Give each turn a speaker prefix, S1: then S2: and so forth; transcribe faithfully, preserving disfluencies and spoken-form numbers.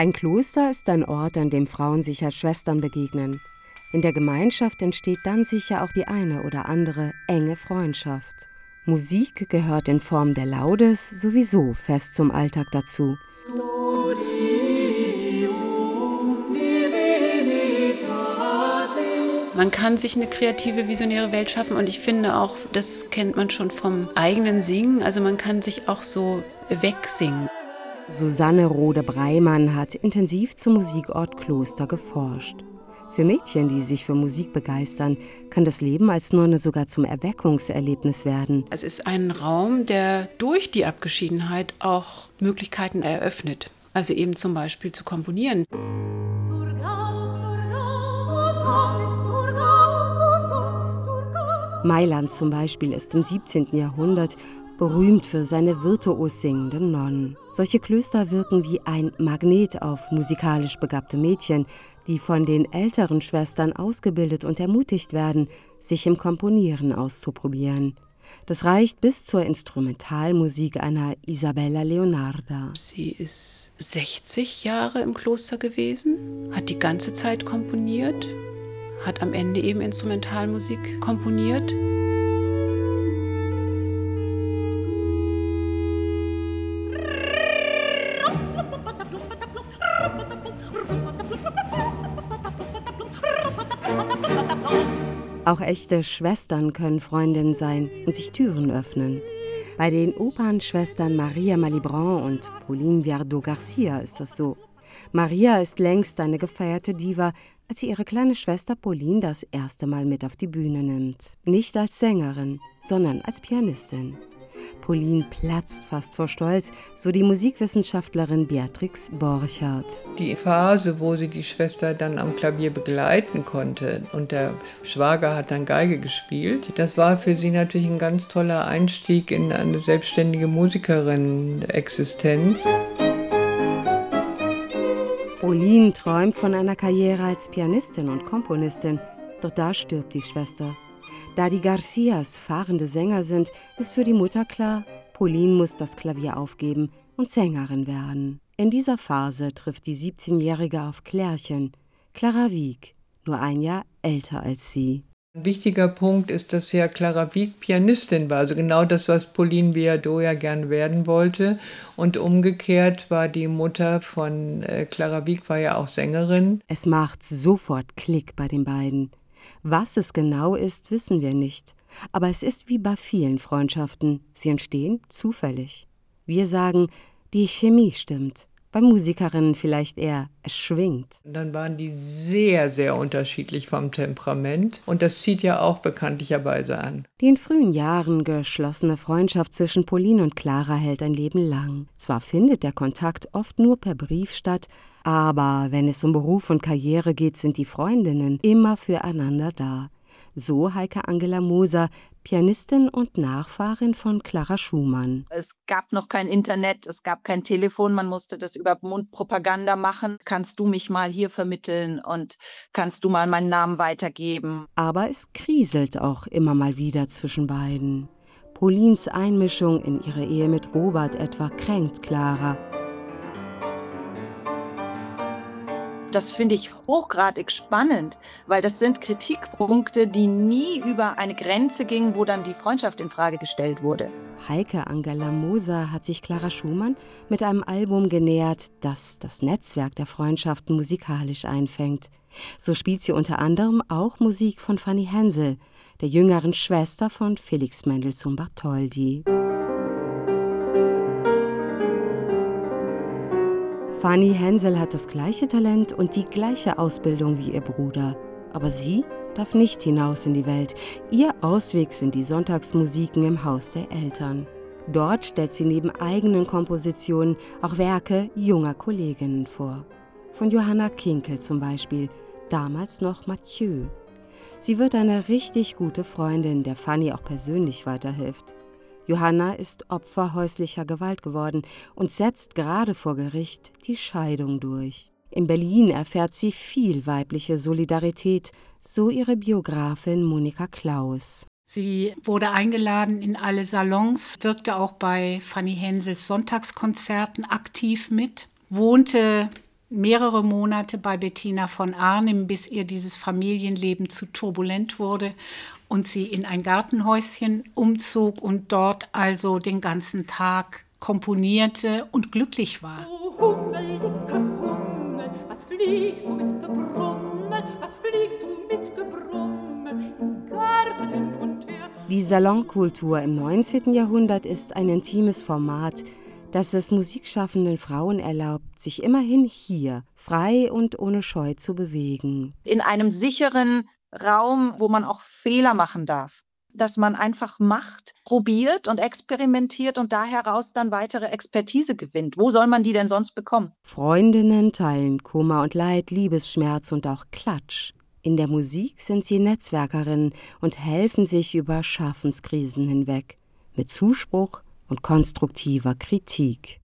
S1: Ein Kloster ist ein Ort, an dem Frauen sich als Schwestern begegnen. In der Gemeinschaft entsteht dann sicher auch die eine oder andere enge Freundschaft. Musik gehört in Form der Laudes sowieso fest zum Alltag dazu.
S2: Man kann sich eine kreative, visionäre Welt schaffen und ich finde auch, das kennt man schon vom eigenen Singen, also man kann sich auch so wegsingen.
S1: Susanne Rode-Breimann hat intensiv zum Musikort Kloster geforscht. Für Mädchen, die sich für Musik begeistern, kann das Leben als Nonne sogar zum Erweckungserlebnis werden.
S2: Es ist ein Raum, der durch die Abgeschiedenheit auch Möglichkeiten eröffnet. Also eben zum Beispiel zu komponieren.
S1: Mailand zum Beispiel ist im siebzehnten Jahrhundert berühmt für seine virtuos singenden Nonnen. Solche Klöster wirken wie ein Magnet auf musikalisch begabte Mädchen, die von den älteren Schwestern ausgebildet und ermutigt werden, sich im Komponieren auszuprobieren. Das reicht bis zur Instrumentalmusik einer Isabella Leonarda.
S2: Sie ist sechzig Jahre im Kloster gewesen, hat die ganze Zeit komponiert, hat am Ende eben Instrumentalmusik komponiert.
S1: Auch echte Schwestern können Freundinnen sein und sich Türen öffnen. Bei den Opernschwestern Maria Malibran und Pauline Viardot-Garcia ist das so. Maria ist längst eine gefeierte Diva, als sie ihre kleine Schwester Pauline das erste Mal mit auf die Bühne nimmt. Nicht als Sängerin, sondern als Pianistin. Pauline platzt fast vor Stolz, so die Musikwissenschaftlerin Beatrix Borchardt.
S3: Die Phase, wo sie die Schwester dann am Klavier begleiten konnte und der Schwager hat dann Geige gespielt, das war für sie natürlich ein ganz toller Einstieg in eine selbstständige Musikerin-Existenz.
S1: Pauline träumt von einer Karriere als Pianistin und Komponistin, doch da stirbt die Schwester. Da die Garcias fahrende Sänger sind, ist für die Mutter klar, Pauline muss das Klavier aufgeben und Sängerin werden. In dieser Phase trifft die siebzehnjährige auf Klärchen, Clara Wieck, nur ein Jahr älter als sie.
S3: Ein wichtiger Punkt ist, dass ja Clara Wieck Pianistin war, also genau das, was Pauline Viardot ja gern werden wollte. Und umgekehrt war die Mutter von äh, Clara Wieck war ja auch Sängerin.
S1: Es macht sofort Klick bei den beiden. Was es genau ist, wissen wir nicht. Aber es ist wie bei vielen Freundschaften. Sie entstehen zufällig. Wir sagen, die Chemie stimmt. Bei Musikerinnen vielleicht eher, es schwingt.
S3: Dann waren die sehr, sehr unterschiedlich vom Temperament. Und das zieht ja auch bekanntlicherweise an.
S1: Die in frühen Jahren geschlossene Freundschaft zwischen Pauline und Clara hält ein Leben lang. Zwar findet der Kontakt oft nur per Brief statt, aber wenn es um Beruf und Karriere geht, sind die Freundinnen immer füreinander da. So Heike Angela Moser, Pianistin und Nachfahrin von Clara Schumann.
S4: Es gab noch kein Internet, es gab kein Telefon, man musste das über Mundpropaganda machen. Kannst du mich mal hier vermitteln und kannst du mal meinen Namen weitergeben?
S1: Aber es kriselt auch immer mal wieder zwischen beiden. Paulines Einmischung in ihre Ehe mit Robert etwa kränkt Clara.
S4: Das finde ich hochgradig spannend, weil das sind Kritikpunkte, die nie über eine Grenze gingen, wo dann die Freundschaft in Frage gestellt wurde.
S1: Heike Angela Moser hat sich Clara Schumann mit einem Album genähert, das das Netzwerk der Freundschaften musikalisch einfängt. So spielt sie unter anderem auch Musik von Fanny Hensel, der jüngeren Schwester von Felix Mendelssohn Bartholdy. Fanny Hensel hat das gleiche Talent und die gleiche Ausbildung wie ihr Bruder. Aber sie darf nicht hinaus in die Welt. Ihr Ausweg sind die Sonntagsmusiken im Haus der Eltern. Dort stellt sie neben eigenen Kompositionen auch Werke junger Kolleginnen vor. Von Johanna Kinkel zum Beispiel, damals noch Mathieu. Sie wird eine richtig gute Freundin, der Fanny auch persönlich weiterhilft. Johanna ist Opfer häuslicher Gewalt geworden und setzt gerade vor Gericht die Scheidung durch. In Berlin erfährt sie viel weibliche Solidarität, so ihre Biografin Monika Klaus.
S5: Sie wurde eingeladen in alle Salons, wirkte auch bei Fanny Hensels Sonntagskonzerten aktiv mit, wohnte mehrere Monate bei Bettina von Arnim, bis ihr dieses Familienleben zu turbulent wurde und sie in ein Gartenhäuschen umzog und dort also den ganzen Tag komponierte und glücklich war.
S6: O Hummel, dicker Hummel, was fliegst du mit Gebrummel, was fliegst du mit Gebrummel, im Garten hin und her.
S1: Die Salonkultur im neunzehnten Jahrhundert ist ein intimes Format, das es musikschaffenden Frauen erlaubt, sich immerhin hier frei und ohne Scheu zu bewegen.
S4: In einem sicheren Raum, wo man auch Fehler machen darf. Dass man einfach macht, probiert und experimentiert und da heraus dann weitere Expertise gewinnt. Wo soll man die denn sonst bekommen?
S1: Freundinnen teilen Kummer und Leid, Liebesschmerz und auch Klatsch. In der Musik sind sie Netzwerkerinnen und helfen sich über Schaffenskrisen hinweg. Mit Zuspruch und konstruktiver Kritik.